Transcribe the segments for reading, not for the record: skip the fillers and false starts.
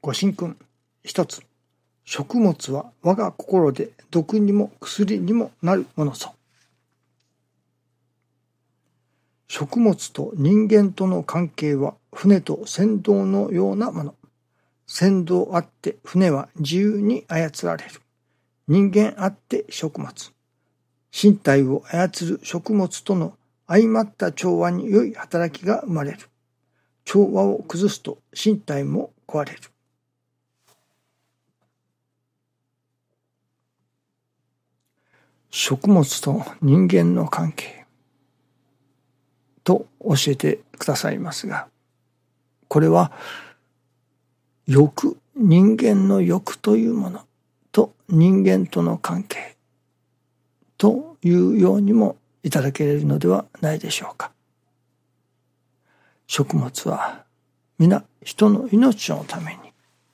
ご神君。一つ、食物は我が心で毒にも薬にもなるものぞ。食物と人間との関係は船と船頭のようなもの。船頭あって船は自由に操られる。人間あって食物。身体を操る食物との相まった調和に良い働きが生まれる。調和を崩すと身体も壊れる。食物と人間の関係と教えてくださいますが、これは欲、人間の欲というものと人間との関係というようにもいただけるのではないでしょうか。食物は皆人の命のために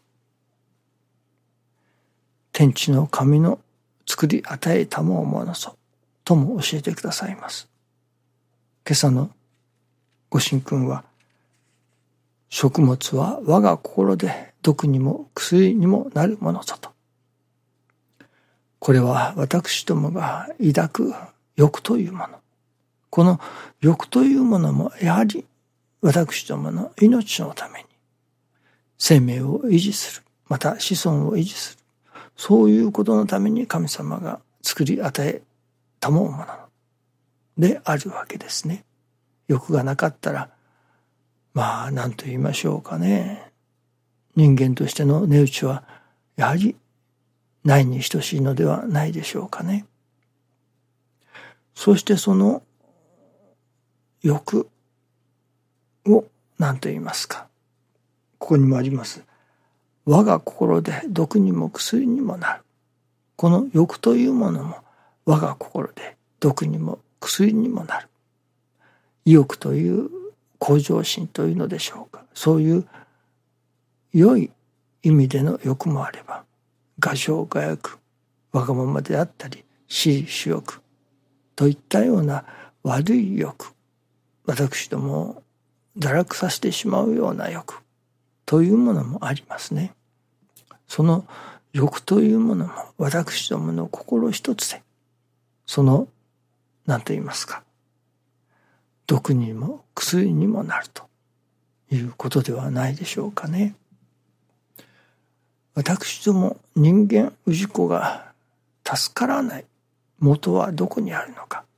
天地の神の作り与えたものぞとも教えてくださいます。今朝のご神君は、食物は我が心で毒にも薬にもなるものぞと。これは私どもが抱く欲というもの。この欲というものもやはり私どもの命のために生命を維持する、また子孫を維持する、そういうことのために神様が作り与えたものであるわけですね。欲がなかったら、何と言いましょうかね。人間としての値打ちはやはりないに等しいのではないでしょうかね。そしてその欲を何と言いますか。ここにもあります。我が心で毒にも薬にもなる。この欲というものも我が心で毒にも薬にもなる。意欲という向上心というのでしょうか。そういう良い意味での欲もあれば、我情我欲、わがままであったり、私利私欲といったような悪い欲、私どもを堕落させてしまうような欲というものもありますね。その欲というものも私どもの心一つで、その何と言いますか、毒にも薬にもなるということではないでしょうかね。私ども人間氏子が助からない元はどこにあるのか。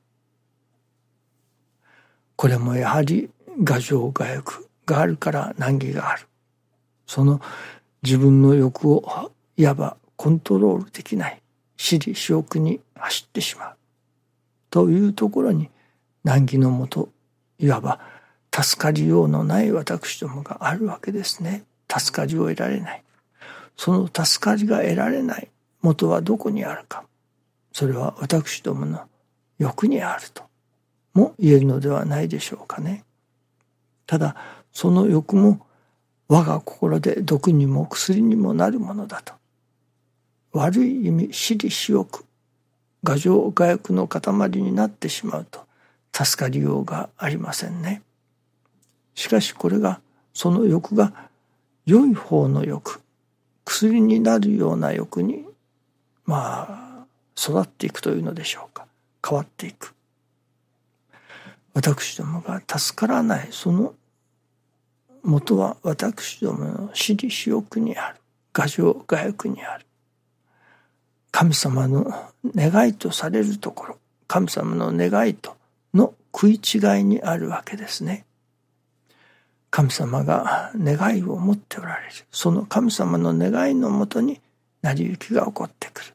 これもやはり我情我欲があるから難儀がある。その自分の欲をいわばコントロールできない私利私欲に走ってしまうというところに難儀のもと、いわば助かりようのない私どもがあるわけですね。助かりを得られない。その助かりが得られない元はどこにあるか。それは私どもの欲にあるとも言えるのではないでしょうかね。ただその欲も我が心で毒にも薬にもなるものだと。悪い意味、私利私欲、我情我欲の塊になってしまうと助かりようがありませんね。しかしこれが、その欲が良い方の欲、薬になるような欲に育っていくというのでしょうか。変わっていく。私どもが助からないその元は私どもの私利私欲にある。我情我欲にある。神様の願いとされるところ、神様の願いとの食い違いにあるわけですね。神様が願いを持っておられる。その神様の願いのもとに成り行きが起こってくる。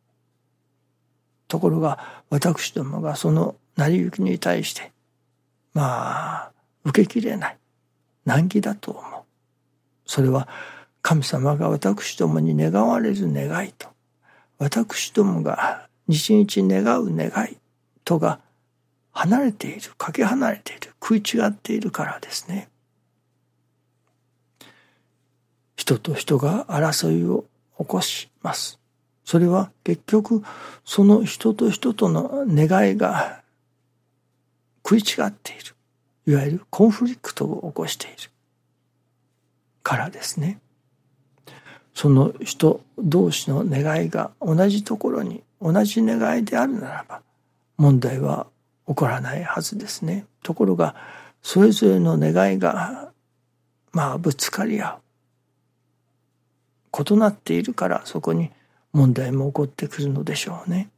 ところが私どもがその成り行きに対して受けきれない。難儀だと思う。それは神様が私どもに願われる願いと、私どもが日々願う願いとが離れている、かけ離れている、食い違っているからですね。人と人が争いを起こします。それは結局その人と人との願いが食い違っている、いわゆるコンフリクトを起こしているからですね。 その人同士の願いが同じところに同じ願いであるならば問題は起こらないはずですね。ところがそれぞれの願いがぶつかり合う、異なっているからそこに問題も起こってくるのでしょうね。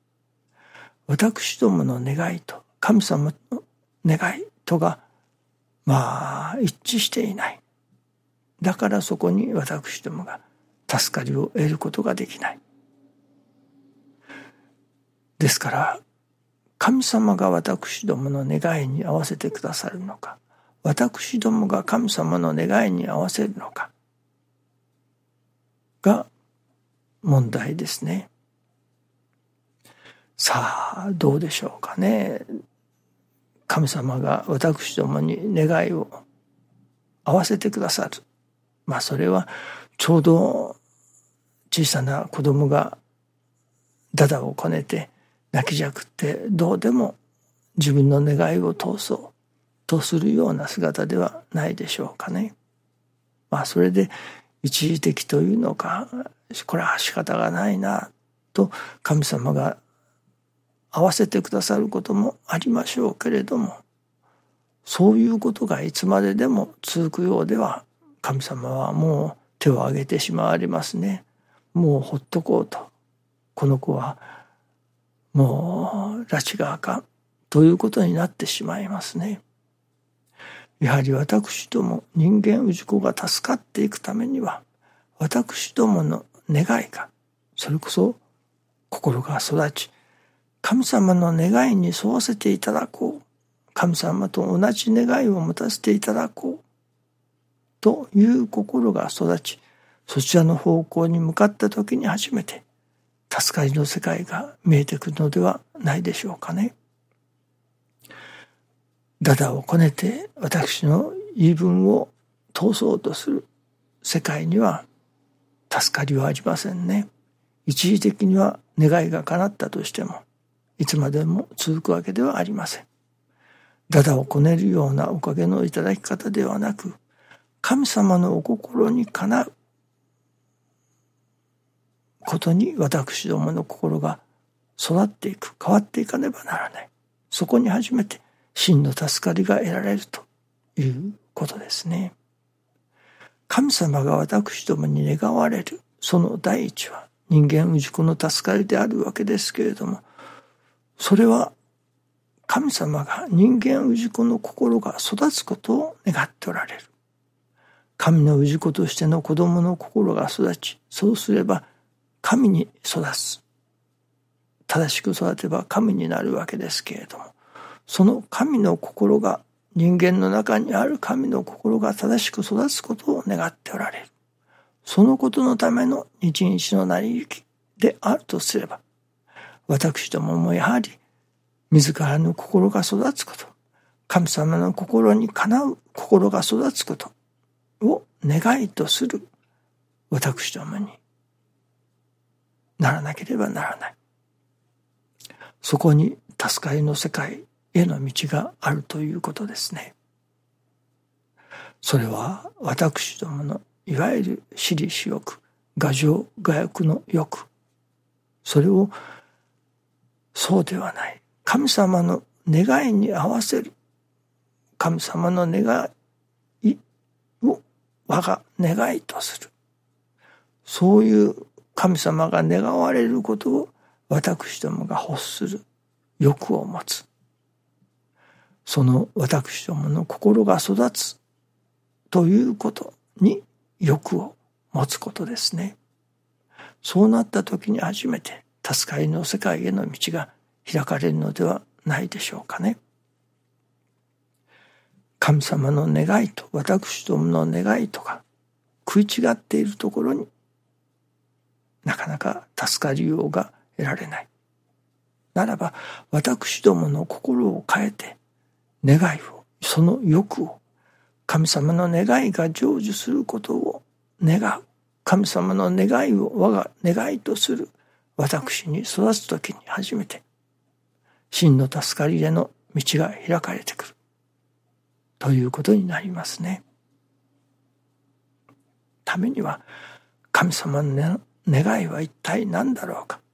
私どもの願いと神様の願いとが一致していない。だからそこに私どもが助かりを得ることができない。ですから神様が私どもの願いに合わせてくださるのか、私どもが神様の願いに合わせるのかが問題ですね。さあどうでしょうかね。神様が私どもに願いを合わせてくださる。それはちょうど小さな子供がダダをこねて泣きじゃくってどうでも自分の願いを通そうとするような姿ではないでしょうかね。それで一時的というのか、これは仕方がないなと神様が合わせてくださることもありましょうけれども、そういうことがいつまででも続くようでは神様はもう手を挙げてしまわれますね。もうほっとこうと、この子はもう拉致があかんということになってしまいますね。やはり私ども人間氏子が助かっていくためには、私どもの願いがそれこそ心が育ち、神様の願いに沿わせていただこう、神様と同じ願いを持たせていただこうという心が育ち、そちらの方向に向かった時に初めて助かりの世界が見えてくるのではないでしょうかね。ダダをこねて私の言い分を通そうとする世界には助かりはありませんね。一時的には願いが叶ったとしてもいつまでも続くわけではありません。ダダをこねるようなおかげのいただき方ではなく、神様のお心にかなうことに私どもの心が育っていく、変わっていかねばならない。そこに初めて真の助かりが得られるということですね。神様が私どもに願われるその第一は人間氏子の助かりであるわけですけれども、それは神様が人間氏子の心が育つことを願っておられる。神の氏子としての子供の心が育ち、そうすれば神に育つ。正しく育てば神になるわけですけれども、その神の心が、人間の中にある神の心が正しく育つことを願っておられる。そのことのための日日の成り行きであるとすれば、私どももやはり自らの心が育つこと、神様の心にかなう心が育つことを願いとする私どもにならなければならない。そこに助かりの世界への道があるということですね。それは私どものいわゆる私利私欲、我情我欲の欲、それをそうではない神様の願いに合わせる、神様の願いを我が願いとする、そういう神様が願われることを私どもが欲する欲を持つ。その私どもの心が育つということに欲を持つことですね。そうなった時に初めて助かりの世界への道が開かれるのではないでしょうかね。神様の願いと私どもの願いとが食い違っているところになかなか助かりようが得られない。ならば私どもの心を変えて願いを、その欲を、神様の願いが成就することを願う、神様の願いを我が願いとする私に育つときに初めて真の助かりへの道が開かれてくるということになりますね。ためには神様の願いは一体何だろうか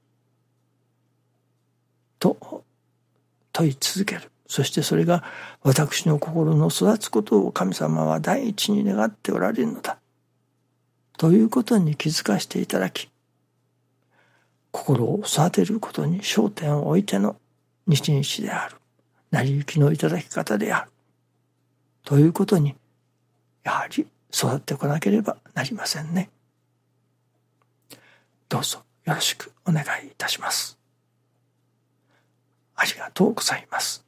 と問い続ける。そしてそれが私の心の育つことを神様は第一に願っておられるのだということに気づかせていただき、心を育てることに焦点を置いての日々である、成り行きのいただき方であるということにやはり育ってこなければなりませんね。どうぞよろしくお願いいたします。ありがとうございます。